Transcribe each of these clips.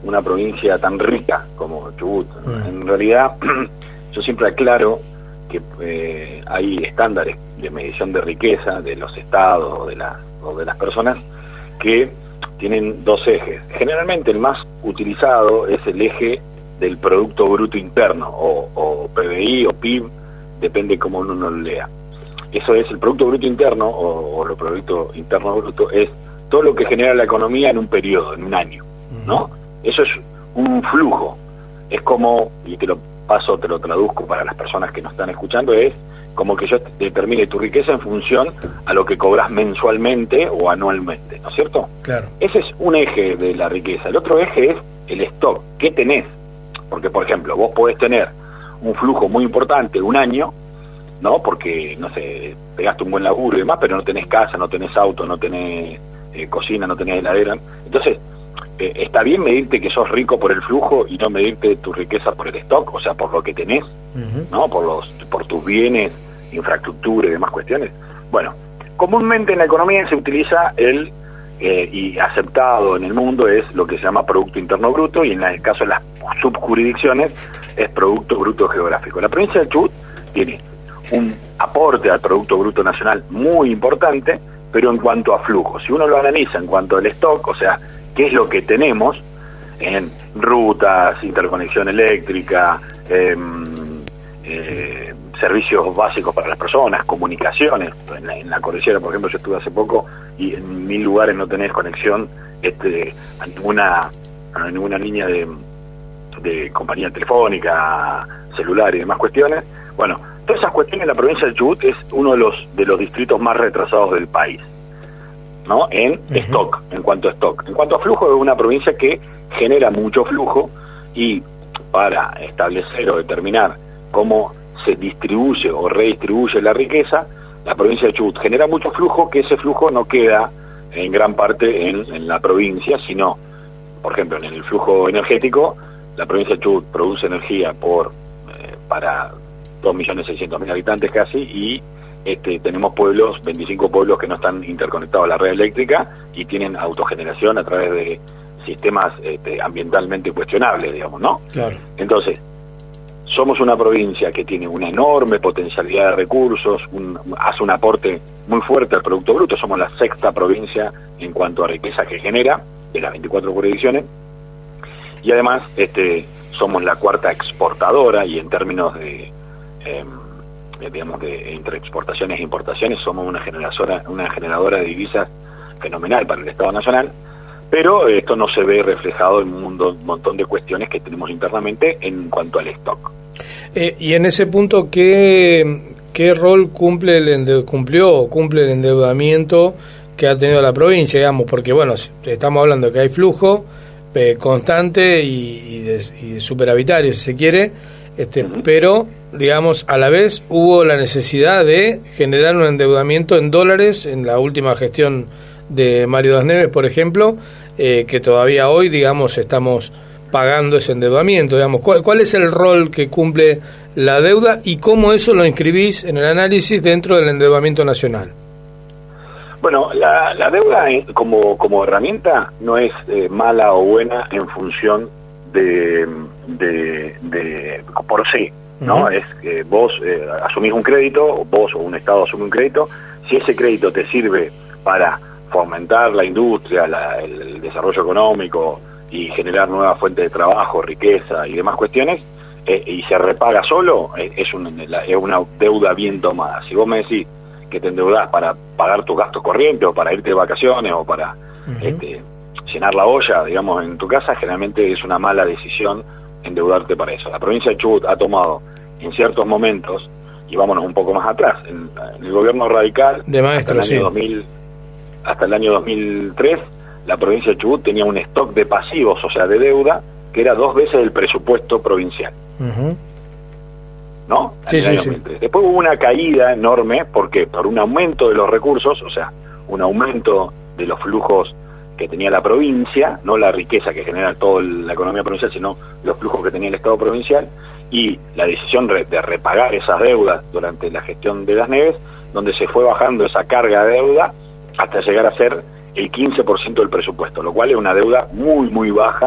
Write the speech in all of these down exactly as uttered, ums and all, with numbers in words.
una provincia tan rica como Chubut. Mm. En realidad, yo siempre aclaro que eh, hay estándares de medición de riqueza de los estados o de, la, o de las personas que tienen dos ejes. Generalmente el más utilizado es el eje del Producto Bruto Interno, o, o P B I o P I B, depende cómo uno lo lea. Eso es el Producto Bruto Interno, o, o el Producto Interno Bruto, es todo lo que genera la economía en un periodo, en un año, ¿no? Eso es un flujo. Es como, y te lo paso, te lo traduzco para las personas que nos están escuchando, es como que yo determine tu riqueza en función a lo que cobras mensualmente o anualmente, ¿no es cierto? Claro. Ese es un eje de la riqueza. El otro eje es el stock. ¿Qué tenés? Porque, por ejemplo, vos podés tener un flujo muy importante un año, ¿no? Porque, no sé, pegaste un buen laburo y demás, pero no tenés casa, no tenés auto, no tenés eh, cocina, no tenés heladera. Entonces, eh, está bien medirte que sos rico por el flujo y no medirte tu riqueza por el stock, o sea, por lo que tenés, uh-huh. ¿no? Por los, por tus bienes, infraestructura y demás cuestiones. Bueno, comúnmente en la economía se utiliza el Eh, y aceptado en el mundo es lo que se llama Producto Interno Bruto, y en el caso de las subjurisdicciones es Producto Bruto Geográfico. La provincia de Chubut tiene un aporte al Producto Bruto Nacional muy importante, pero en cuanto a flujo, si uno lo analiza en cuanto al stock, o sea, qué es lo que tenemos en rutas, interconexión eléctrica, eh, eh, servicios básicos para las personas, comunicaciones. En la, en la cordillera, por ejemplo, yo estuve hace poco y en mil lugares no tenés conexión este, a ninguna a ninguna línea de, de compañía telefónica, celular y demás cuestiones. Bueno, todas esas cuestiones, la provincia de Chubut es uno de los de los distritos más retrasados del país, ¿no? En uh-huh. stock, en cuanto a stock. En cuanto a flujo, es una provincia que genera mucho flujo, y para establecer o determinar cómo se distribuye o redistribuye la riqueza, la provincia de Chubut genera mucho flujo, que ese flujo no queda en gran parte en, en la provincia, sino, por ejemplo, en el flujo energético, la provincia de Chubut produce energía por eh, para dos millones seiscientos mil habitantes casi, y este, tenemos pueblos, veinticinco pueblos que no están interconectados a la red eléctrica y tienen autogeneración a través de sistemas este, ambientalmente cuestionables, digamos, ¿no? Claro. Entonces, somos una provincia que tiene una enorme potencialidad de recursos, un, hace un aporte muy fuerte al Producto Bruto, somos la sexta provincia en cuanto a riqueza que genera, de las veinticuatro jurisdicciones, y además este, somos la cuarta exportadora, y en términos de, eh, digamos, de entre exportaciones e importaciones, somos una generadora, una generadora de divisas fenomenal para el Estado Nacional. Pero esto no se ve reflejado en un mundo, un montón de cuestiones que tenemos internamente en cuanto al stock. Eh, y en ese punto, ¿qué, qué rol cumple el ende- cumplió o cumple el endeudamiento que ha tenido la provincia, digamos? Porque, bueno, estamos hablando de que hay flujo eh, constante y, y, de, y de superavitario, si se quiere, este, uh-huh. pero, digamos, a la vez hubo la necesidad de generar un endeudamiento en dólares en la última gestión de Mario Das Neves, por ejemplo, eh, que todavía hoy, digamos, estamos pagando ese endeudamiento, digamos. ¿Cuál, ¿Cuál es el rol que cumple la deuda y cómo eso lo inscribís en el análisis dentro del endeudamiento nacional? Bueno, la, la deuda como, como herramienta no es eh, mala o buena en función de, de, de por sí, ¿no? Uh-huh. Es que vos eh, asumís un crédito, vos o un Estado asume un crédito, si ese crédito te sirve para fomentar la industria, la, el, el desarrollo económico y generar nuevas fuentes de trabajo, riqueza y demás cuestiones, eh, y se repaga solo, eh, es, un, la, es una deuda bien tomada. Si vos me decís que te endeudás para pagar tus gastos corrientes o para irte de vacaciones o para uh-huh. este, llenar la olla, digamos, en tu casa, generalmente es una mala decisión endeudarte para eso. La provincia de Chubut ha tomado en ciertos momentos, y vámonos un poco más atrás, en, en el gobierno radical de maestro, hasta el año sí. dos mil, hasta el año dos mil tres, la provincia de Chubut tenía un stock de pasivos, o sea, de deuda, que era dos veces el presupuesto provincial. Uh-huh. ¿No? Sí, sí, sí. Después hubo una caída enorme, ¿por qué? Por un aumento de los recursos, o sea, un aumento de los flujos que tenía la provincia, no la riqueza que genera toda la economía provincial, sino los flujos que tenía el Estado provincial, y la decisión de repagar esas deudas durante la gestión de Das Neves, donde se fue bajando esa carga de deuda hasta llegar a ser el quince por ciento del presupuesto, lo cual es una deuda muy, muy baja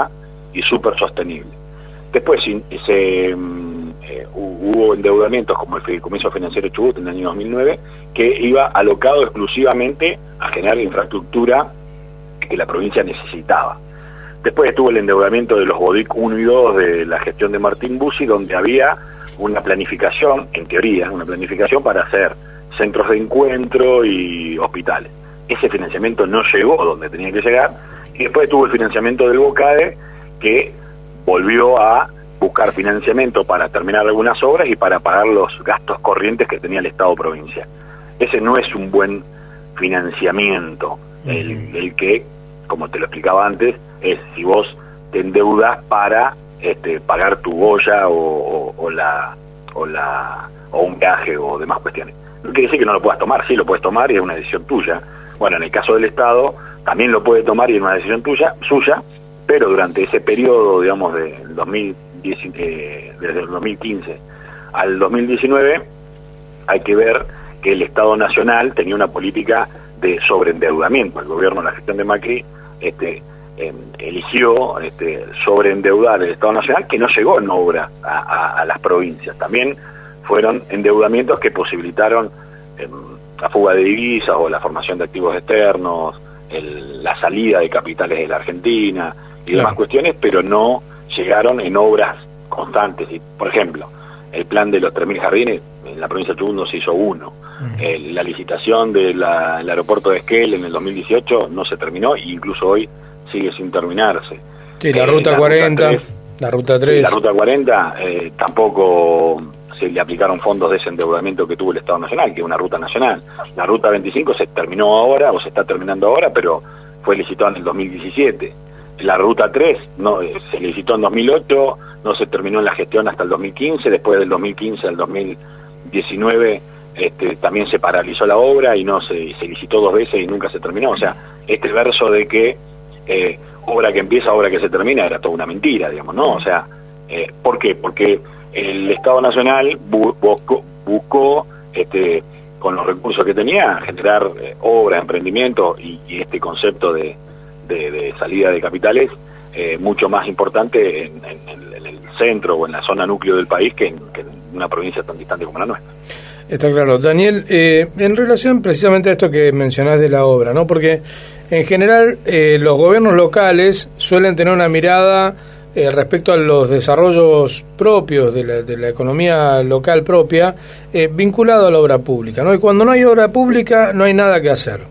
y súper sostenible. Después se, eh, hubo endeudamientos como el Fideicomiso Financiero Chubut en el año dos mil nueve, que iba alocado exclusivamente a generar infraestructura que la provincia necesitaba. Después estuvo el endeudamiento de los BODIC uno y dos de la gestión de Martín Bussi, donde había una planificación, en teoría, una planificación para hacer centros de encuentro y hospitales. Ese financiamiento no llegó donde tenía que llegar, y después estuvo el financiamiento del BOCADE, que volvió a buscar financiamiento para terminar algunas obras y para pagar los gastos corrientes que tenía el Estado provincial. Ese no es un buen financiamiento, uh-huh. el, el que, como te lo explicaba antes, es si vos te endeudas para este, pagar tu olla o, o, o la o la o un viaje o demás cuestiones. No quiere decir que no lo puedas tomar, sí lo puedes tomar y es una decisión tuya. Bueno, en el caso del Estado también lo puede tomar y es una decisión tuya, suya, pero durante ese periodo, digamos, de dos mil diez, eh, desde el dos mil quince al dos mil diecinueve, hay que ver que el Estado Nacional tenía una política de sobreendeudamiento. El gobierno, la gestión de Macri, este, eh, eligió este, sobreendeudar el Estado Nacional, que no llegó en obra a, a, a las provincias. También fueron endeudamientos que posibilitaron eh, la fuga de divisas o la formación de activos externos, el, la salida de capitales de la Argentina y demás claro. cuestiones, pero no llegaron en obras constantes. Y, por ejemplo, el plan de los tres mil jardines, en la provincia de Chubut no se hizo uno. Uh-huh. El, la licitación del aeropuerto de Esquel en el dos mil dieciocho no se terminó e incluso hoy sigue sin terminarse. Sí, la eh, ruta la cuarenta, ruta tres, la ruta tres. La ruta cuarenta eh, tampoco se le aplicaron fondos de ese endeudamiento que tuvo el Estado Nacional, que es una ruta nacional. La ruta veinticinco se terminó ahora, o se está terminando ahora, pero fue licitada en el dos mil diecisiete. La ruta tres no, se licitó en dos mil ocho, no se terminó en la gestión hasta el dos mil quince, después del dos mil quince al dos mil diecinueve este, también se paralizó la obra y no se, se licitó dos veces y nunca se terminó. O sea, este verso de que eh, obra que empieza, obra que se termina, era toda una mentira, digamos, ¿no? O sea, eh, ¿por qué? Porque el Estado Nacional bu buscó, buscó este, con los recursos que tenía, generar eh, obra, emprendimiento y, y este concepto de De, de salida de capitales eh, mucho más importante en, en, en el centro o en la zona núcleo del país que en, que en una provincia tan distante como la nuestra. Está claro. Daniel, eh, en relación precisamente a esto que mencionás de la obra, ¿no? Porque en general eh, los gobiernos locales suelen tener una mirada eh, respecto a los desarrollos propios de la, de la economía local propia eh, vinculado a la obra pública, ¿no? Y cuando no hay obra pública no hay nada que hacer.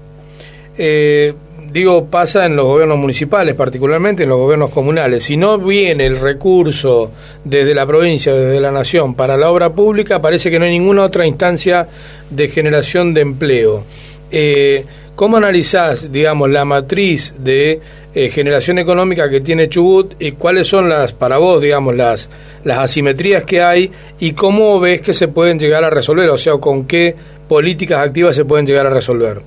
Eh, Digo, pasa en los gobiernos municipales, particularmente en los gobiernos comunales. Si no viene el recurso desde la provincia, desde la nación, para la obra pública, parece que no hay ninguna otra instancia de generación de empleo. Eh, ¿Cómo analizás, digamos, la matriz de eh, generación económica que tiene Chubut y cuáles son las, para vos, digamos, las, las asimetrías que hay y cómo ves que se pueden llegar a resolver? O sea, con qué políticas activas se pueden llegar a resolver.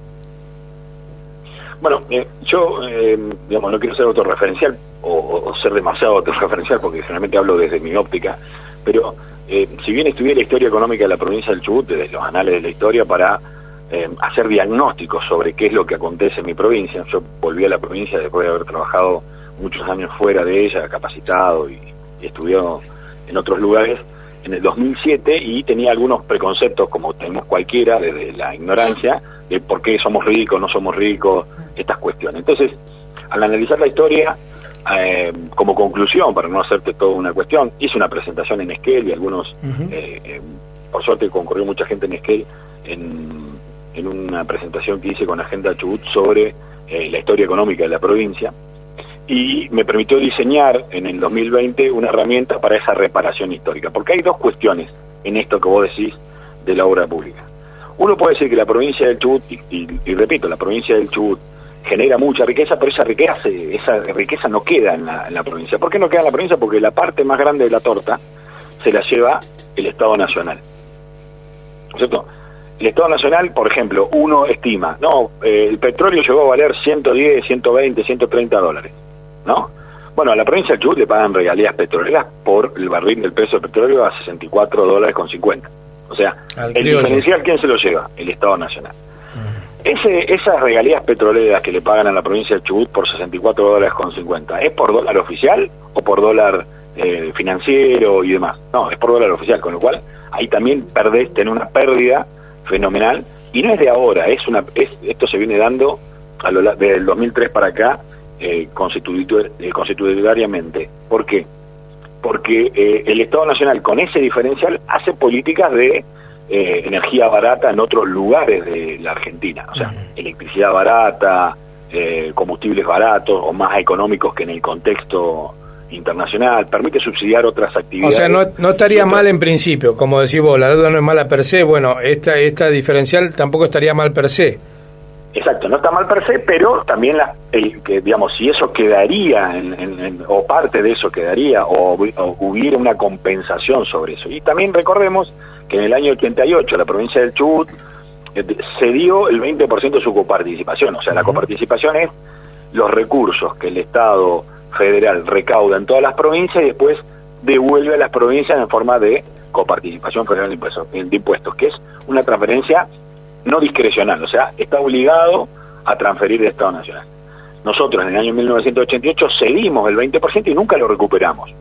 Bueno, eh, yo, eh, digamos, no quiero ser autorreferencial o, o ser demasiado autorreferencial porque generalmente hablo desde mi óptica, pero eh, si bien estudié la historia económica de la provincia del Chubut, desde los anales de la historia, para eh, hacer diagnósticos sobre qué es lo que acontece en mi provincia. Yo volví a la provincia después de haber trabajado muchos años fuera de ella, capacitado y, y estudiado en otros lugares, en el dos mil siete, y tenía algunos preconceptos, como tenemos cualquiera, desde la ignorancia, de por qué somos ricos, no somos ricos, estas cuestiones. Entonces, al analizar la historia, eh, como conclusión, para no hacerte toda una cuestión, hice una presentación en Esquel y algunos, uh-huh. eh, eh, por suerte concurrió mucha gente en Esquel, en, en una presentación que hice con Agenda Chubut sobre eh, la historia económica de la provincia, y me permitió diseñar en el dos mil veinte una herramienta para esa reparación histórica, porque hay dos cuestiones en esto que vos decís de la obra pública. Uno puede decir que la provincia del Chubut, y, y, y repito, la provincia del Chubut genera mucha riqueza, pero esa riqueza esa riqueza no queda en la, en la provincia. ¿Por qué no queda en la provincia? Porque la parte más grande de la torta se la lleva el Estado Nacional, ¿no es cierto? El Estado Nacional, por ejemplo, uno estima, no, eh, el petróleo llegó a valer ciento diez, ciento veinte, ciento treinta dólares, ¿no? Bueno, a la provincia del Chubut le pagan regalías petroleras por el barril del precio del petróleo a sesenta y cuatro dólares con cincuenta. O sea, el diferencial, ¿quién se lo lleva? El Estado Nacional. Uh-huh. ese, esas regalías petroleras que le pagan a la provincia de Chubut por sesenta y cuatro dólares con cincuenta, ¿es por dólar oficial o por dólar eh, financiero y demás? No, es por dólar oficial, con lo cual ahí también perdés, tenés una pérdida fenomenal, y no es de ahora, es una es, esto se viene dando a lo desde el dos mil tres para acá, eh, constitu, eh, constitucionalmente. ¿Por qué? Porque eh, el Estado Nacional con ese diferencial hace políticas de eh, energía barata en otros lugares de la Argentina, o sea, uh-huh. electricidad barata, eh, combustibles baratos o más económicos que en el contexto internacional, permite subsidiar otras actividades. O sea, no, no estaría mal en principio, como decís vos, la deuda no es mala per se, bueno, esta, esta diferencial tampoco estaría mal per se. Exacto, no está mal per se, pero también la, el, que, digamos, si eso quedaría, en, en, en, o parte de eso quedaría, o, o hubiera una compensación sobre eso. Y también recordemos que en el año ochenta y ocho la provincia del Chubut eh, cedió el veinte por ciento de su coparticipación, o sea, la coparticipación es los recursos que el Estado federal recauda en todas las provincias y después devuelve a las provincias en forma de coparticipación federal de impuestos, de impuestos, que es una transferencia no discrecional, o sea, está obligado a transferir del Estado Nacional. Nosotros en el año mil novecientos ochenta y ocho cedimos el veinte por ciento y nunca lo recuperamos.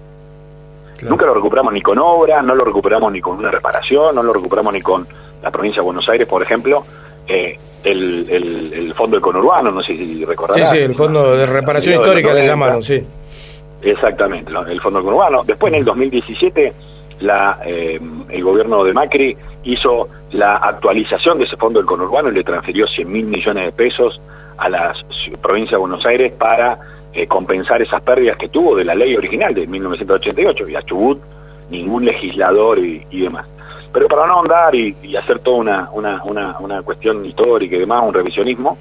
Claro. Nunca lo recuperamos ni con obras, no lo recuperamos ni con una reparación, no lo recuperamos ni con la provincia de Buenos Aires, por ejemplo, eh, el, el, el fondo del conurbano, no sé si recordarás. Sí, sí, el fondo de reparación histórica le llamaron, sí. Exactamente, el fondo del conurbano. Después en el dos mil diecisiete la, eh, el gobierno de Macri hizo la actualización de ese fondo del conurbano y le transfirió cien mil millones de pesos a la provincia de Buenos Aires para eh, compensar esas pérdidas que tuvo de la ley original de mil novecientos ochenta y ocho, y a Chubut ningún legislador y, y demás. Pero para no ahondar y, y hacer toda una, una, una, una cuestión histórica y demás, un revisionismo,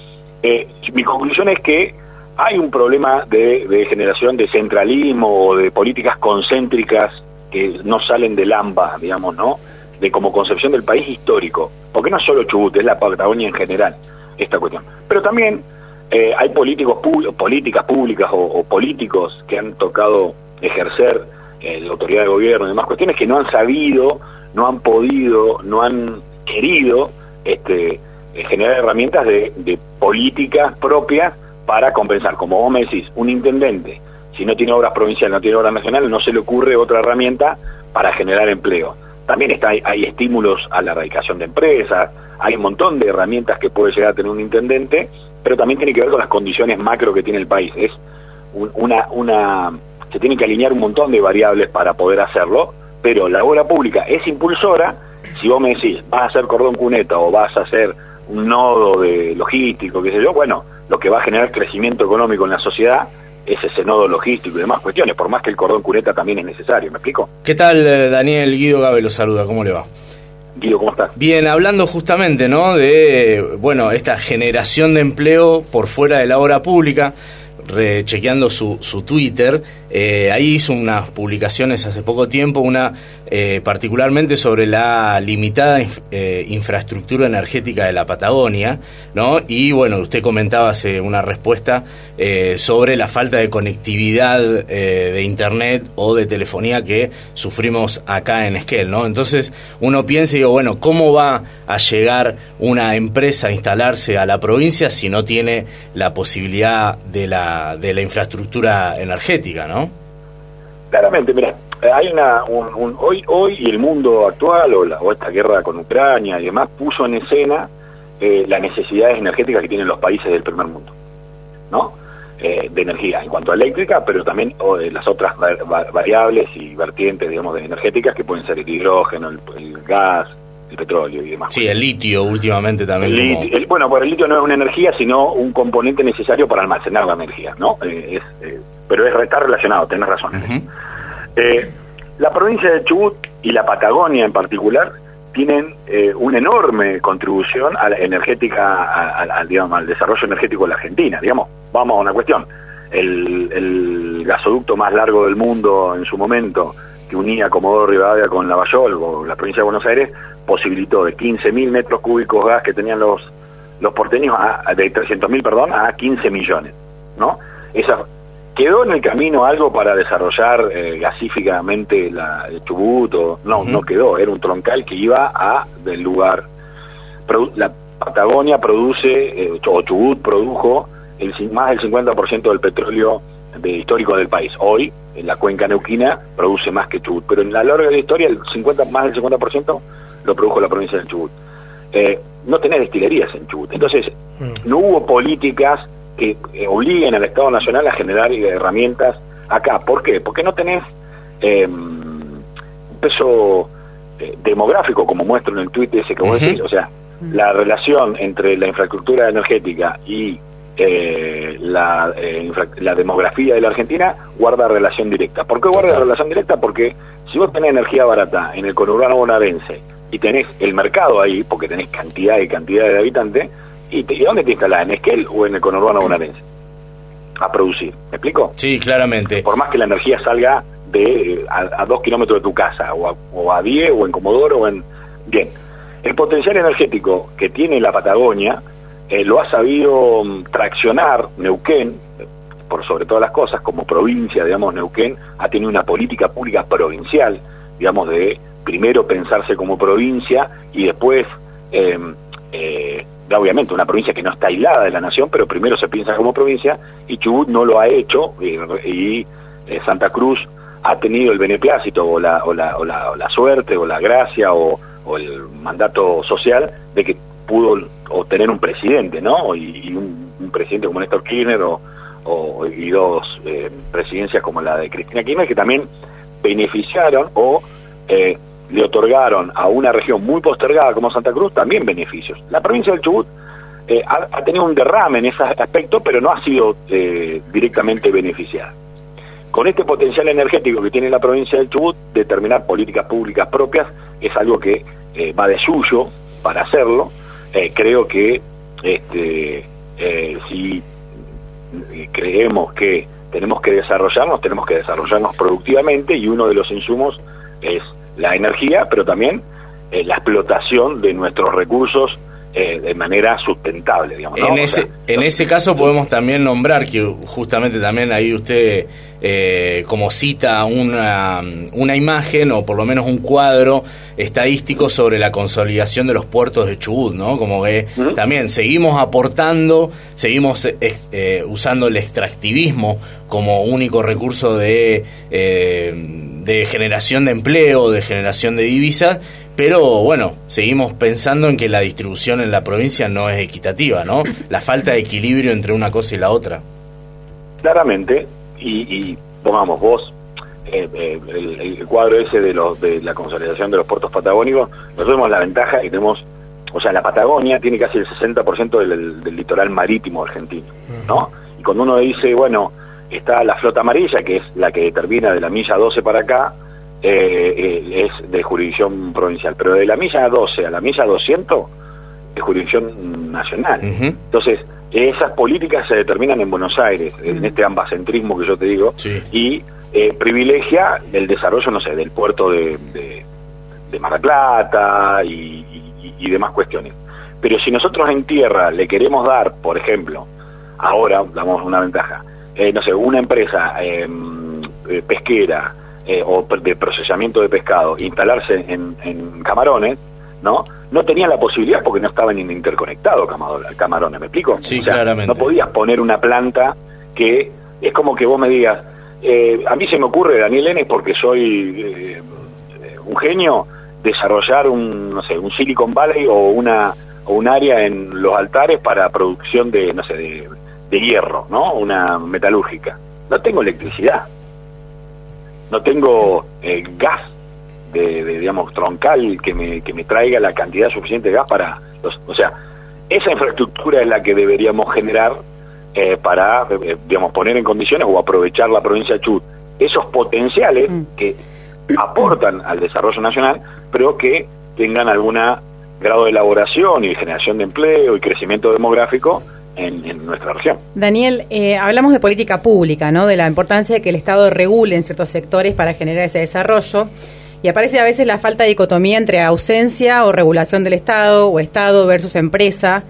eh, mi conclusión es que hay un problema de, de generación de centralismo o de políticas concéntricas que no salen del AMBA, digamos, ¿no?, de como concepción del país histórico, porque no es solo Chubut, es la Patagonia en general, esta cuestión. Pero también eh, hay políticos políticas públicas o, o políticos que han tocado ejercer eh, la autoridad de gobierno y demás cuestiones que no han sabido, no han podido, no han querido este, eh, generar herramientas de, de políticas propias para compensar. Como vos me decís, un intendente, si no tiene obras provinciales, no tiene obras nacionales, no se le ocurre otra herramienta para generar empleo. También está, hay, hay estímulos a la erradicación de empresas, hay un montón de herramientas que puede llegar a tener un intendente, pero también tiene que ver con las condiciones macro que tiene el país. Es un, una, una, se tienen que alinear un montón de variables para poder hacerlo, pero la obra pública es impulsora. Si vos me decís, vas a hacer cordón cuneta o vas a hacer un nodo de logístico, qué sé yo, bueno, lo que va a generar crecimiento económico en la sociedad es ese nodo logístico y demás cuestiones, por más que el cordón cuneta también es necesario. ¿Me explico? ¿Qué tal, Daniel? Guido Gabe lo saluda, ¿cómo le va? Guido, ¿cómo estás? Bien, hablando justamente, ¿no?, de, bueno, esta generación de empleo por fuera de la obra pública, rechequeando su, su Twitter, eh, ahí hizo unas publicaciones hace poco tiempo, una eh, particularmente sobre la limitada inf, eh, infraestructura energética de la Patagonia, ¿no? Y bueno, usted comentaba hace una respuesta eh, sobre la falta de conectividad eh, de internet o de telefonía que sufrimos acá en Esquel, ¿no? Entonces uno piensa y digo, bueno, ¿cómo va a llegar una empresa a instalarse a la provincia si no tiene la posibilidad de la, de la infraestructura energética, ¿no? Claramente, mira, hay una un, un, hoy hoy y el mundo actual o, la, o esta guerra con Ucrania y demás puso en escena eh, las necesidades energéticas que tienen los países del primer mundo, ¿no? Eh, de energía, en cuanto a eléctrica, pero también o de las otras var, variables y vertientes, digamos, de energéticas que pueden ser el hidrógeno, el, el gas, el petróleo y demás. Sí, el litio últimamente también. El como... litio, el, bueno, pues el litio no es una energía, sino un componente necesario para almacenar la energía, ¿no? Eh, es, eh, pero es, está relacionado, tenés razón. Uh-huh. eh, la provincia de Chubut y la Patagonia en particular tienen eh, una enorme contribución a la energética, a, a, a, digamos, al desarrollo energético de la Argentina. Digamos, vamos a una cuestión. El, el gasoducto más largo del mundo en su momento, que unía Comodoro Rivadavia con Lavallol o la provincia de Buenos Aires, posibilitó de quince mil metros cúbicos gas que tenían los los porteños, a, de trescientos mil, perdón, a quince millones, ¿no? Esa quedó en el camino algo para desarrollar eh, gasíficamente la, el Chubut, o, no, uh-huh. no quedó, era un troncal que iba a del lugar. Produ, la, Patagonia produce, eh, o Chubut produjo, el, más del cincuenta por ciento del petróleo de, histórico del país. Hoy, en la cuenca neuquina, produce más que Chubut, pero en la larga de la historia, el cincuenta, más del cincuenta por ciento lo produjo la provincia del Chubut. Eh, no tenés destilerías en Chubut, entonces mm. no hubo políticas que eh, obliguen al Estado Nacional a generar eh, herramientas acá. ¿Por qué? Porque no tenés eh, un peso eh, demográfico, como muestro en el tuit ese que vos uh-huh. decís. O sea, uh-huh. la relación entre la infraestructura energética y eh, la, eh, infra- la demografía de la Argentina guarda relación directa. ¿Por qué guarda Total. relación directa? Porque si vos tenés energía barata en el conurbano bonaerense y tenés el mercado ahí, porque tenés cantidad y cantidad de habitantes, ¿y, te, ¿y dónde te instalás? ¿En Esquel o en el conurbano bonaerense? A producir, ¿me explico? Sí, claramente. Por más que la energía salga de a, a dos kilómetros de tu casa, o a, o a diez, o en Comodoro, o en... Bien, el potencial energético que tiene la Patagonia eh, lo ha sabido um, traccionar Neuquén, por sobre todas las cosas, como provincia, digamos, Neuquén ha tenido una política pública provincial, digamos, de primero pensarse como provincia y después... Eh, eh, obviamente una provincia que no está aislada de la nación, pero primero se piensa como provincia, y Chubut no lo ha hecho, y, y eh, Santa Cruz ha tenido el beneplácito o la, o la, o la, o la suerte o la gracia o, o el mandato social de que pudo obtener un presidente, ¿no? Y, y un, un presidente como Néstor Kirchner o, o y dos eh, presidencias como la de Cristina Kirchner, que también beneficiaron o eh, le otorgaron a una región muy postergada como Santa Cruz también beneficios. La provincia del Chubut eh, ha, ha tenido un derrame en ese aspecto, pero no ha sido eh, directamente beneficiada. Con este potencial energético que tiene la provincia del Chubut, determinar políticas públicas propias es algo que eh, va de suyo para hacerlo. Eh, creo que este, eh, si creemos que tenemos que desarrollarnos, tenemos que desarrollarnos productivamente, y uno de los insumos es la energía, pero también eh, la explotación de nuestros recursos eh, de manera sustentable, digamos, ¿no? En ese, o sea, en ese caso podemos también nombrar que justamente también ahí usted eh, como cita una, una imagen o por lo menos un cuadro estadístico sobre la consolidación de los puertos de Chubut, ¿no? Como que uh-huh. también seguimos aportando, seguimos eh, eh, usando el extractivismo como único recurso de, eh, de generación de empleo, de generación de divisas, pero bueno, seguimos pensando en que la distribución en la provincia no es equitativa, ¿no? La falta de equilibrio entre una cosa y la otra. Claramente, y, y pongamos vos, eh, eh, el, el cuadro ese de, los, de la consolidación de los puertos patagónicos, nosotros tenemos la ventaja que tenemos, o sea, la Patagonia tiene casi el sesenta por ciento del, del litoral marítimo argentino, ¿no? Y cuando uno dice, bueno, está la flota amarilla, que es la que determina de la milla doce para acá, eh, eh, es de jurisdicción provincial, pero de la milla doce a la milla doscientos es jurisdicción nacional. Uh-huh. Entonces, esas políticas se determinan en Buenos Aires, uh-huh. en este ambacentrismo que yo te digo, sí. y eh, privilegia el desarrollo, no sé, del puerto de, de, de Mar del Plata y, y, y demás cuestiones. Pero si nosotros en tierra le queremos dar, por ejemplo, ahora damos una ventaja, eh, no sé, una empresa eh, pesquera eh, o de procesamiento de pescado, instalarse en, en Camarones, ¿no? No tenían la posibilidad porque no estaban interconectados Camarones, ¿me explico? Sí, o sea, claramente. No podías poner una planta que es como que vos me digas, eh, a mí se me ocurre, Daniel N, porque soy eh, un genio, desarrollar un, no sé, un Silicon Valley o una o un área en los Altares para producción de, no sé, de, de hierro, ¿no? Una metalúrgica. No tengo electricidad, no tengo eh, gas de, de, digamos, troncal que me que me traiga la cantidad suficiente de gas para los, o sea, esa infraestructura es la que deberíamos generar eh, para, eh, digamos, poner en condiciones o aprovechar la provincia de Chubut esos potenciales mm. que aportan al desarrollo nacional, pero que tengan algún grado de elaboración y generación de empleo y crecimiento demográfico en, en nuestra región. Daniel, eh, hablamos de política pública, ¿no? De la importancia de que el Estado regule en ciertos sectores para generar ese desarrollo, y aparece a veces la falta de dicotomía entre ausencia o regulación del Estado o Estado versus empresa,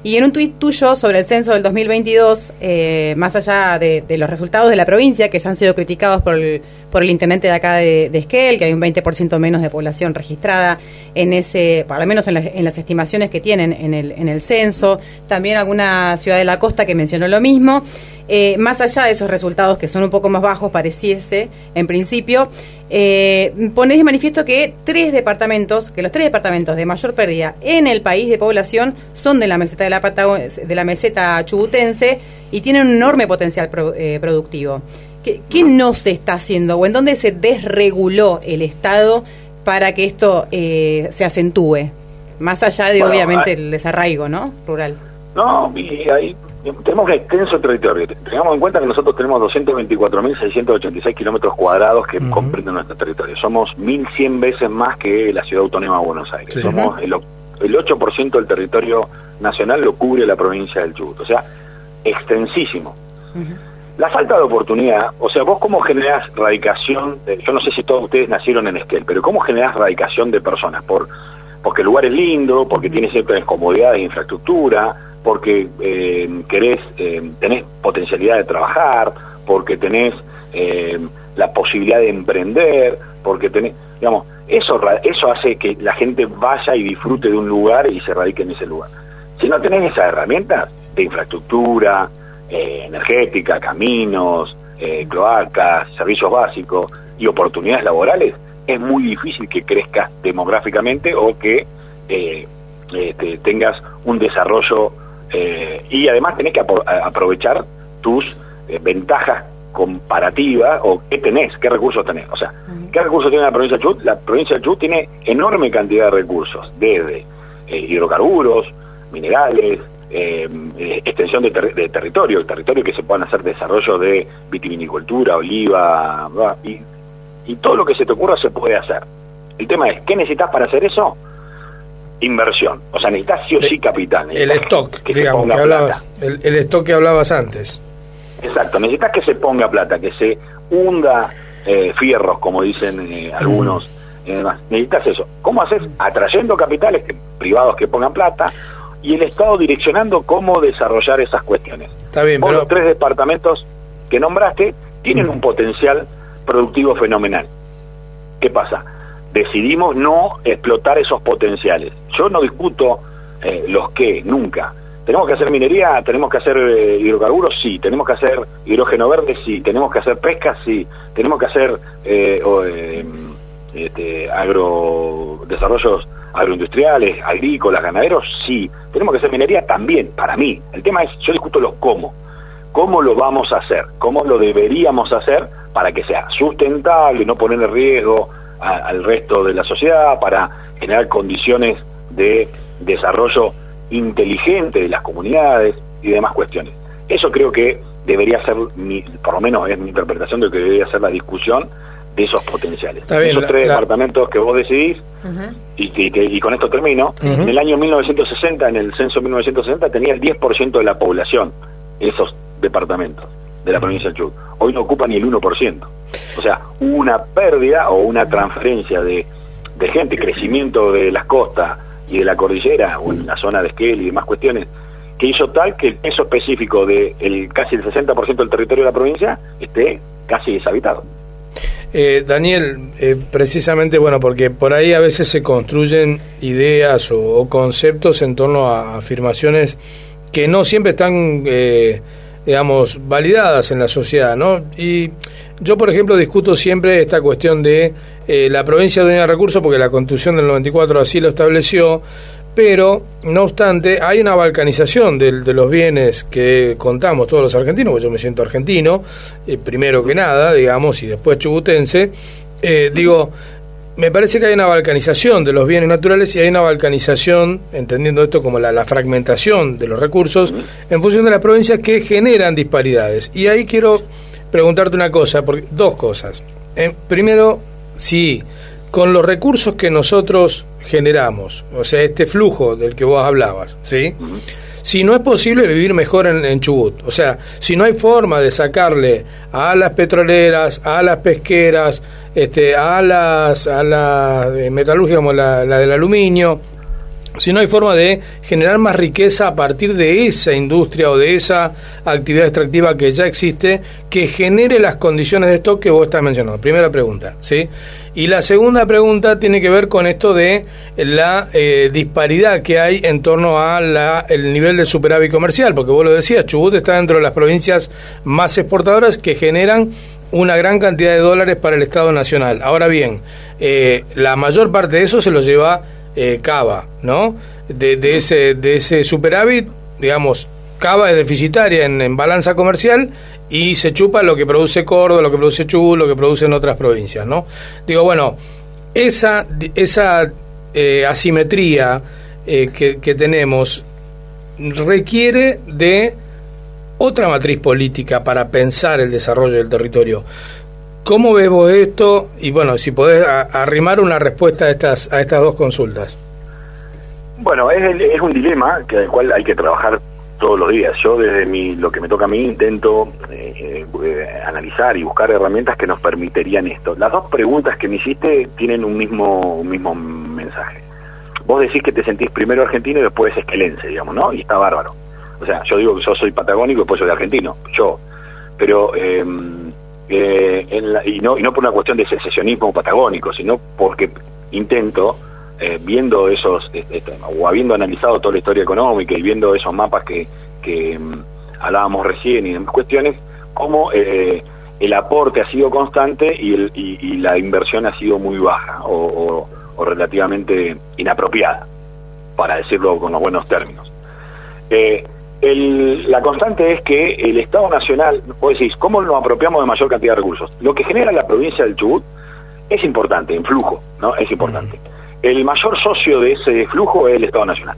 Y en un tuit tuyo sobre el censo del dos mil veintidós, eh, más allá de, de los resultados de la provincia, que ya han sido criticados por el, por el intendente de acá de, de Esquel, que hay un veinte por ciento menos de población registrada en ese, al menos en, la, en las estimaciones que tienen en el, en el censo, también alguna ciudad de la costa que mencionó lo mismo. Eh, más allá de esos resultados que son un poco más bajos, pareciese, en principio, eh, ponés de manifiesto que tres departamentos, que los tres departamentos de mayor pérdida en el país de población son de la meseta de la Patagon- de la meseta chubutense y tienen un enorme potencial pro, eh, productivo. ¿Qué, ¿Qué no se está haciendo o en dónde se desreguló el Estado para que esto eh, se acentúe? Más allá de, bueno, obviamente, hay... el desarraigo, ¿no? Rural. No, y ahí tenemos un extenso territorio. Tengamos en cuenta que nosotros tenemos doscientos veinticuatro mil seiscientos ochenta y seis kilómetros cuadrados que uh-huh. comprenden nuestro territorio. Somos mil cien veces más que la Ciudad Autónoma de Buenos Aires. Sí. Somos el, el ocho por ciento del territorio nacional lo cubre la provincia del Chubut. O sea, extensísimo. Uh-huh. La falta de oportunidad, o sea, vos cómo generás radicación, de, yo no sé si todos ustedes nacieron en Esquel, pero cómo generás radicación de personas, por porque el lugar es lindo, porque tiene ciertas comodidades de infraestructura, porque eh, querés, eh, tenés potencialidad de trabajar, porque tenés eh, la posibilidad de emprender, porque tenés, digamos, eso, eso hace que la gente vaya y disfrute de un lugar y se radique en ese lugar. Si no tenés esas herramientas de infraestructura, eh, energética, caminos, eh, cloacas, servicios básicos y oportunidades laborales, es muy difícil que crezcas demográficamente o que eh, eh, tengas un desarrollo eh, y además tenés que apro- aprovechar tus eh, ventajas comparativas o qué tenés, qué recursos tenés. O sea, ¿qué recursos tiene la provincia de Chubut? La provincia de Chubut tiene enorme cantidad de recursos, desde eh, hidrocarburos, minerales, eh, eh, extensión de, ter- de territorio, el territorio que se puedan hacer desarrollo de vitivinicultura, oliva, ¿verdad? y Y todo lo que se te ocurra se puede hacer. El tema es, ¿qué necesitas para hacer eso? Inversión. O sea, necesitas sí o sí capital. El stock, que digamos, que hablabas, el, el stock que hablabas antes. Exacto, necesitas que se ponga plata, que se hunda eh, fierros, como dicen eh, algunos. Mm. Eh, demás. Necesitas eso. ¿Cómo haces? Atrayendo capitales que, privados que pongan plata y el Estado direccionando cómo desarrollar esas cuestiones. Está bien, Vos pero... los tres departamentos que nombraste tienen mm. un potencial productivo fenomenal. ¿Qué pasa? Decidimos no explotar esos potenciales. Yo no discuto eh, los qué, nunca. ¿Tenemos que hacer minería? ¿Tenemos que hacer eh, hidrocarburos? Sí. ¿Tenemos que hacer hidrógeno verde? Sí. ¿Tenemos que hacer pesca? Sí. ¿Tenemos que hacer eh, o, eh, este, agro, desarrollos agroindustriales, agrícolas, ganaderos? Sí. ¿Tenemos que hacer minería? También, para mí. El tema es, yo discuto los cómo. ¿Cómo lo vamos a hacer? ¿Cómo lo deberíamos hacer para que sea sustentable, no poner en riesgo a, al resto de la sociedad, para generar condiciones de desarrollo inteligente de las comunidades y demás cuestiones? Eso creo que debería ser, mi, por lo menos es mi interpretación de que debería ser la discusión de esos potenciales. Bien, esos la, tres la... departamentos que vos decidís, uh-huh. y, y, y con esto termino, uh-huh. en el año mil novecientos sesenta, en el censo mil novecientos sesenta, tenía el diez por ciento de la población esos departamentos de la provincia del Chubut. Hoy no ocupa ni el uno por ciento. O sea, una pérdida o una transferencia de, de gente, crecimiento de las costas y de la cordillera, o en la zona de Esquel y demás cuestiones, que hizo tal que el peso específico de el casi el sesenta por ciento del territorio de la provincia esté casi deshabitado. Eh, Daniel, eh, precisamente, bueno, porque por ahí a veces se construyen ideas o, o conceptos en torno a afirmaciones que no siempre están, eh, digamos, validadas en la sociedad, ¿no? Y yo, por ejemplo, discuto siempre esta cuestión de eh, la provincia dueña de recursos, porque la Constitución del noventa y cuatro así lo estableció, pero, no obstante, hay una balcanización de, de los bienes que contamos todos los argentinos, porque yo me siento argentino, eh, primero que nada, digamos, y después chubutense, eh, digo... Me parece que hay una balcanización de los bienes naturales y hay una balcanización, entendiendo esto como la, la fragmentación de los recursos, en función de las provincias que generan disparidades. Y ahí quiero preguntarte una cosa, porque, dos cosas. Eh, primero, si con los recursos que nosotros generamos, o sea, este flujo del que vos hablabas, ¿sí? Si no es posible vivir mejor en, en Chubut, o sea, si no hay forma de sacarle a las petroleras, a las pesqueras, este, a las a la metalúrgica como la, la del aluminio, si no hay forma de generar más riqueza a partir de esa industria o de esa actividad extractiva que ya existe, que genere las condiciones de stock que vos estás mencionando. Primera pregunta, ¿sí? Y la segunda pregunta tiene que ver con esto de la eh, disparidad que hay en torno a la, el nivel de superávit comercial, porque vos lo decías, Chubut está dentro de las provincias más exportadoras que generan una gran cantidad de dólares para el Estado Nacional. Ahora bien, eh, la mayor parte de eso se lo lleva eh, Cava, ¿no? De, de ese de ese superávit, digamos, Cava es deficitaria en, en balanza comercial y se chupa lo que produce Córdoba, lo que produce Chubut, lo que producen otras provincias, ¿no? Digo, bueno, esa esa eh, asimetría eh, que, que tenemos requiere de otra matriz política para pensar el desarrollo del territorio. ¿Cómo ves vos esto? Y bueno, si podés a, arrimar una respuesta a estas a estas dos consultas. Bueno, es, el, es un dilema que al cual hay que trabajar todos los días. Yo desde mi, lo que me toca a mí intento eh, eh, analizar y buscar herramientas que nos permitirían esto. Las dos preguntas que me hiciste tienen un mismo un mismo mensaje. Vos decís que te sentís primero argentino y después esquelense, digamos, ¿no? Y está bárbaro. O sea, yo digo que yo soy patagónico y después soy argentino, yo. Pero, eh, eh, en la, y, no, y no por una cuestión de secesionismo patagónico, sino porque intento, eh, viendo esos, este, o habiendo analizado toda la historia económica y viendo esos mapas que, que um, hablábamos recién y demás cuestiones, cómo eh, el aporte ha sido constante y, el, y, y la inversión ha sido muy baja o, o, o relativamente inapropiada, para decirlo con los buenos términos. Eh, El, la constante es que el Estado Nacional, vos decís, ¿cómo nos apropiamos de mayor cantidad de recursos? Lo que genera la provincia del Chubut es importante, en flujo, ¿no? Es importante. El mayor socio de ese flujo es el Estado Nacional,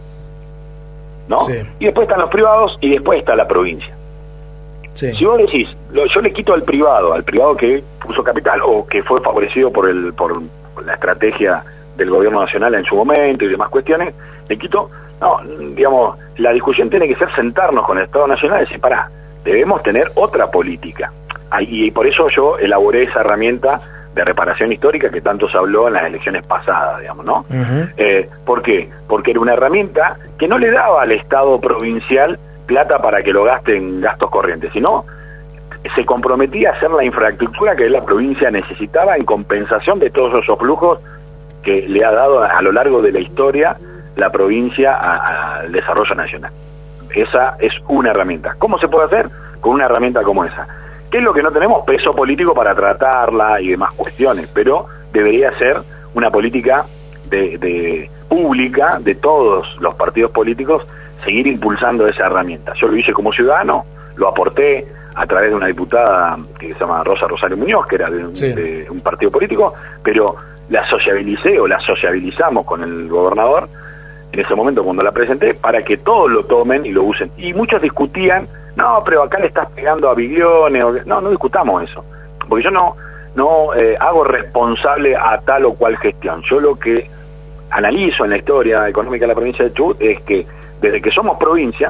¿no? Sí. Y después están los privados y después está la provincia. Sí. Si vos decís, lo, yo le quito al privado, al privado que puso capital o que fue favorecido por el por la estrategia del gobierno nacional en su momento y demás cuestiones, le quito... No, digamos, la discusión tiene que ser sentarnos con el Estado Nacional y decir, pará, debemos tener otra política. Y por eso yo elaboré esa herramienta de reparación histórica que tanto se habló en las elecciones pasadas, digamos, ¿no? Uh-huh. Eh, ¿Por qué? Porque era una herramienta que no le daba al Estado provincial plata para que lo gaste en gastos corrientes, sino se comprometía a hacer la infraestructura que la provincia necesitaba en compensación de todos esos flujos que le ha dado a, a lo largo de la historia la provincia al desarrollo nacional. Esa es una herramienta. ¿Cómo se puede hacer? Con una herramienta como esa. ¿Qué es lo que no tenemos? Peso político para tratarla y demás cuestiones, pero debería ser una política de, de pública de todos los partidos políticos, seguir impulsando esa herramienta. Yo lo hice como ciudadano, lo aporté a través de una diputada que se llama Rosa Rosario Muñoz, que era de un, sí. de un partido político, pero la sociabilicé o la sociabilizamos con el gobernador en ese momento cuando la presenté, para que todos lo tomen y lo usen. Y muchos discutían, no, pero acá le estás pegando a Biglione, o... no, no discutamos eso, porque yo no no eh, hago responsable a tal o cual gestión. Yo lo que analizo en la historia económica de la provincia del Chubut es que desde que somos provincia,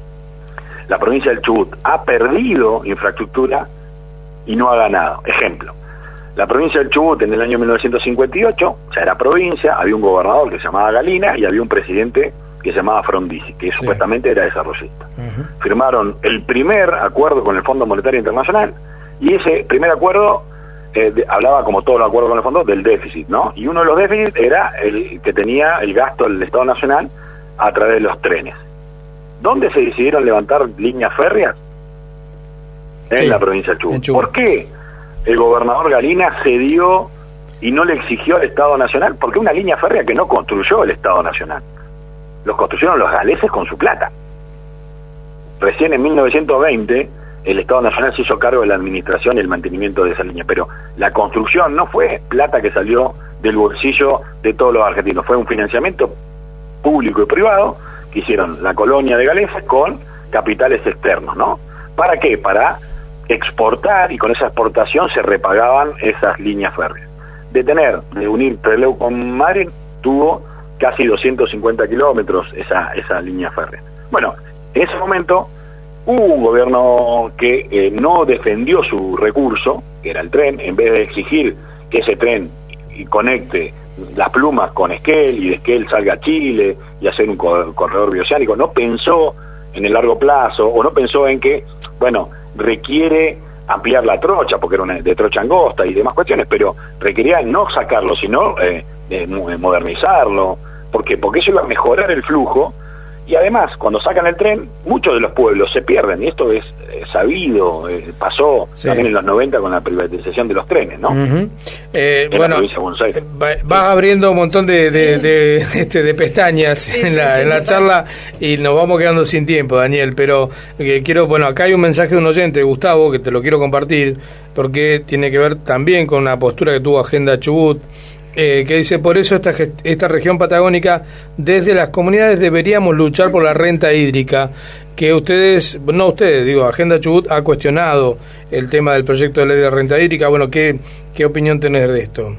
la provincia del Chubut ha perdido infraestructura y no ha ganado. Ejemplo, la provincia del Chubut en el año mil novecientos cincuenta y ocho ya era provincia, había un gobernador que se llamaba Galina y había un presidente que se llamaba Frondizi, que sí. supuestamente era desarrollista. Uh-huh. Firmaron el primer acuerdo con el Fondo Monetario Internacional y ese primer acuerdo eh, de, hablaba, como todos los acuerdos con el fondo, del déficit, ¿no? Y uno de los déficits era el que tenía el gasto del Estado Nacional a través de los trenes. ¿Dónde se decidieron levantar líneas férreas? En sí, la provincia del Chubut. Chubut. ¿Por qué el gobernador Galina cedió y no le exigió al Estado Nacional? Porque una línea férrea que no construyó el Estado Nacional, los construyeron los galeses con su plata. Recién en mil novecientos veinte el Estado Nacional se hizo cargo de la administración y el mantenimiento de esa línea, pero la construcción no fue plata que salió del bolsillo de todos los argentinos, fue un financiamiento público y privado que hicieron la colonia de galeses con capitales externos, ¿no? ¿Para qué? Para exportar, y con esa exportación se repagaban esas líneas férreas. De tener, de unir Trelew con Madrid, tuvo casi doscientos cincuenta kilómetros esa, esa línea férrea. Bueno, en ese momento hubo un gobierno que eh, no defendió su recurso, que era el tren, en vez de exigir que ese tren conecte las plumas con Esquel y de Esquel salga a Chile y hacer un corredor bioceánico. No pensó en el largo plazo, o no pensó en que, bueno, requiere ampliar la trocha, porque era una de trocha angosta y demás cuestiones, pero requería no sacarlo, sino eh, eh, modernizarlo. ¿Por qué? Porque eso iba a mejorar el flujo. Y además, cuando sacan el tren, muchos de los pueblos se pierden, y esto es eh, sabido, eh, pasó sí. también en los noventa con la privatización de los trenes, ¿no? Uh-huh. eh, en bueno, la provincia de Buenos Aires. Vas va abriendo un montón de, de, sí. de, este, de pestañas sí, en la, sí, en la sí, charla y nos vamos quedando sin tiempo, Daniel, pero eh, quiero, bueno, acá hay un mensaje de un oyente, Gustavo, que te lo quiero compartir, porque tiene que ver también con una postura que tuvo Agenda Chubut, Eh, que dice, por eso esta, esta región patagónica, desde las comunidades deberíamos luchar por la renta hídrica, que ustedes, no ustedes, digo, Agenda Chubut ha cuestionado el tema del proyecto de ley de renta hídrica. Bueno, ¿qué, qué opinión tenés de esto?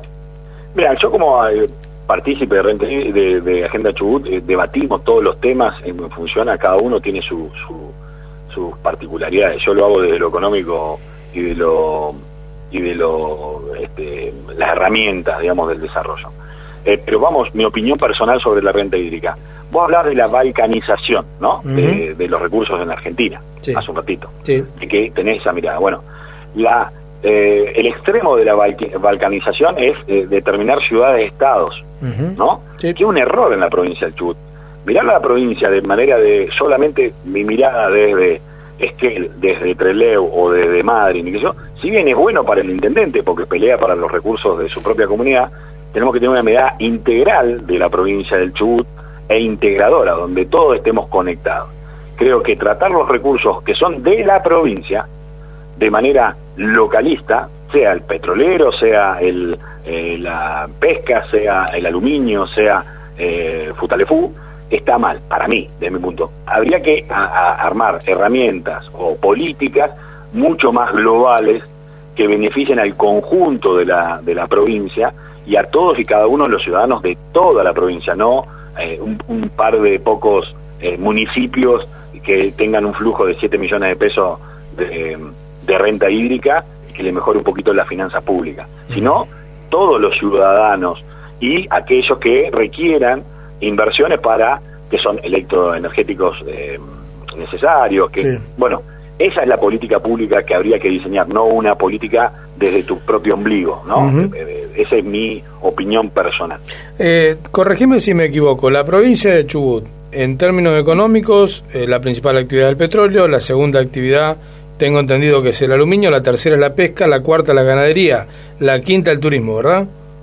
Mira, yo como eh, partícipe de, renta, de, de Agenda Chubut, eh, debatimos todos los temas en función a cada uno tiene su, su, sus particularidades. Yo lo hago desde lo económico y de lo... y de lo, este, las herramientas, digamos, del desarrollo. Eh, pero vamos, mi opinión personal sobre la renta hídrica. Vos hablás de la balcanización, ¿no? Uh-huh. de, de los recursos en la Argentina, sí. hace un ratito. Sí. De que tenés esa mirada. Bueno, la eh, el extremo de la balcanización es eh, determinar ciudades-estados, uh-huh. ¿no? Sí. Que es un error en la provincia del Chubut. Mirar la provincia de manera de, solamente mi mirada desde Esquel, desde Trelew o desde Madrid, ni que yo, si bien es bueno para el intendente porque pelea para los recursos de su propia comunidad, tenemos que tener una mirada integral de la provincia del Chubut e integradora, donde todos estemos conectados. Creo que tratar los recursos que son de la provincia de manera localista, sea el petrolero, sea el, eh, la pesca, sea el aluminio, sea eh, Futalefú, está mal, para mí, de mi punto. Habría que a, a armar herramientas o políticas mucho más globales que beneficien al conjunto de la, de la provincia y a todos y cada uno de los ciudadanos de toda la provincia, no eh, un, un par de pocos eh, municipios que tengan un flujo de siete millones de pesos de, de renta hídrica y que le mejore un poquito la finanza pública, sino todos los ciudadanos y aquellos que requieran inversiones para que son electroenergéticos eh, necesarios, que sí. bueno, esa es la política pública que habría que diseñar, no una política desde tu propio ombligo, ¿no? Uh-huh. Esa es mi opinión personal. Eh, corregime si me equivoco, la provincia de Chubut, en términos económicos, eh, la principal actividad es el petróleo, la segunda actividad, tengo entendido que es el aluminio, la tercera es la pesca, la cuarta la ganadería, la quinta el turismo, ¿verdad?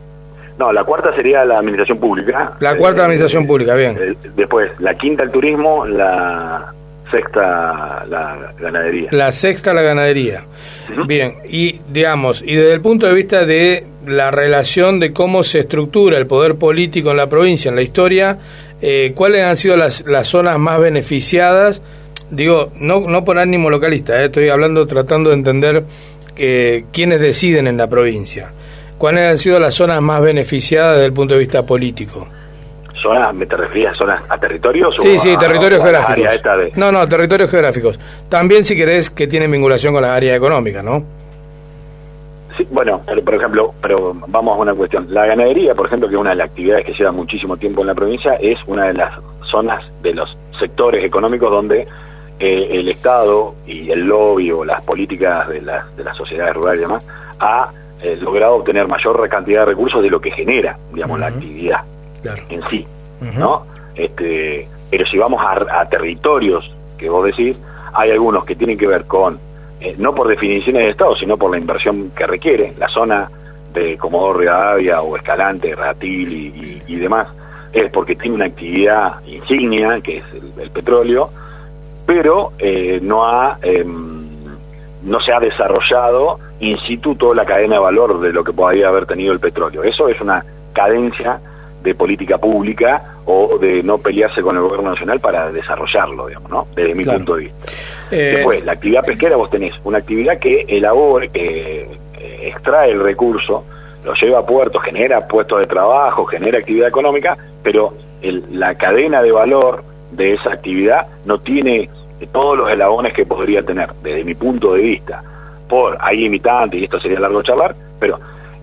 No, la cuarta sería la administración pública. La cuarta eh, administración eh, pública, bien. Eh, después, la quinta el turismo, la sexta la ganadería. La sexta la ganadería. Uh-huh. Bien, y digamos, y desde el punto de vista de la relación de cómo se estructura el poder político en la provincia, en la historia, eh, ¿cuáles han sido las, las zonas más beneficiadas? Digo, no, no por ánimo localista, eh, estoy hablando, tratando de entender eh, quiénes deciden en la provincia. ¿Cuáles han sido las zonas más beneficiadas desde el punto de vista político? ¿Zonas, me te referías a zonas, a territorios? Sí, o sí, a, territorios a geográficos. Esta de... No, no, territorios geográficos. También, si querés, que tienen vinculación con las áreas económicas, ¿no? Sí, bueno, por ejemplo, pero vamos a una cuestión. La ganadería, por ejemplo, que es una de las actividades que lleva muchísimo tiempo en la provincia, es una de las zonas de los sectores económicos donde eh, el Estado y el lobby o las políticas de las, de las sociedades rurales y demás ha Eh, logrado obtener mayor cantidad de recursos de lo que genera, digamos, uh-huh. la actividad claro. en sí, uh-huh. ¿no? Este, pero si vamos a, a territorios que vos decís, hay algunos que tienen que ver con, eh, no por definiciones de Estado, sino por la inversión que requiere, la zona de Comodoro Rivadavia o Escalante, Ratil y, y, y demás, es porque tiene una actividad insignia, que es el, el petróleo, pero eh, no ha... Eh, no se ha desarrollado in situ toda la cadena de valor de lo que podría haber tenido el petróleo. Eso es una cadencia de política pública o de no pelearse con el gobierno nacional para desarrollarlo, digamos, ¿no? Desde mi claro. punto de vista. Eh... Después, la actividad pesquera, vos tenés una actividad que elabora, que eh, extrae el recurso, lo lleva a puertos, genera puestos de trabajo, genera actividad económica, pero el, la cadena de valor de esa actividad no tiene de todos los eslabones que podría tener, desde mi punto de vista. Por ahí imitante, y esto sería largo charlar, pero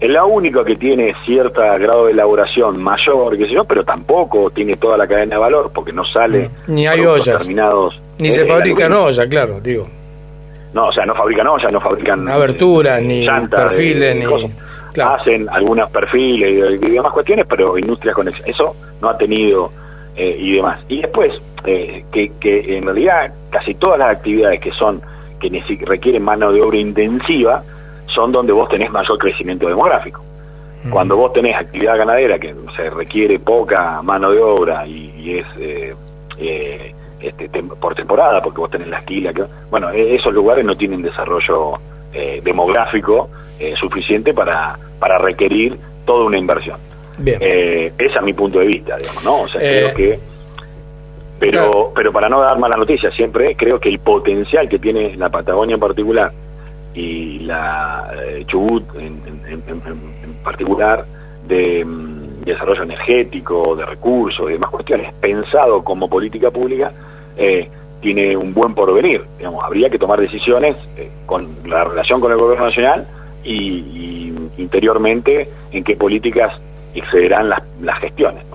es la única que tiene cierto grado de elaboración mayor, qué sé yo, pero tampoco tiene toda la cadena de valor, porque no sale ni hay ollas terminados, ni eh, se fabrican ollas, claro, digo. No, o sea, no fabrican ollas, no fabrican aberturas, eh, ni llantas, perfiles, de, ni... Claro. Hacen algunos perfiles y, y demás cuestiones, pero industrias con eso no ha tenido eh, y demás. Y después, eh, que, que en realidad casi todas las actividades que son que requieren mano de obra intensiva son donde vos tenés mayor crecimiento demográfico. Mm. Cuando vos tenés actividad ganadera que se requiere poca mano de obra y, y es... Eh, eh, Este, tem por temporada, porque vos tenés la esquila, que, bueno, esos lugares no tienen desarrollo eh, demográfico eh, suficiente para, para requerir toda una inversión. Bien. Eh, ese es mi punto de vista, digamos, ¿no? O sea, eh, creo que... Pero, claro. pero para no dar malas noticias, siempre creo que el potencial que tiene la Patagonia en particular y la eh, Chubut en, en, en, en particular de... desarrollo energético, de recursos y demás cuestiones, pensado como política pública, eh, tiene un buen porvenir. Digamos, habría que tomar decisiones eh, con la relación con el gobierno nacional y, y interiormente en qué políticas excederán las, las gestiones.